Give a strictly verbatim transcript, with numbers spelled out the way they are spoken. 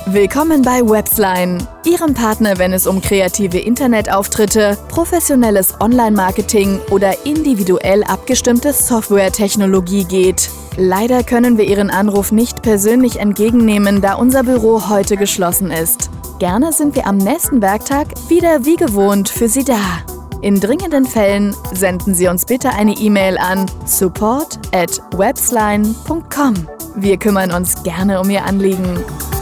Willkommen bei Websline, Ihrem Partner, wenn es um kreative Internetauftritte, professionelles Online-Marketing oder individuell abgestimmte Softwaretechnologie geht. Leider können wir Ihren Anruf nicht persönlich entgegennehmen, da unser Büro heute geschlossen ist. Gerne sind wir am nächsten Werktag wieder wie gewohnt für Sie da. In dringenden Fällen senden Sie uns bitte eine E-Mail an support at websline punkt com. Wir kümmern uns gerne um Ihr Anliegen.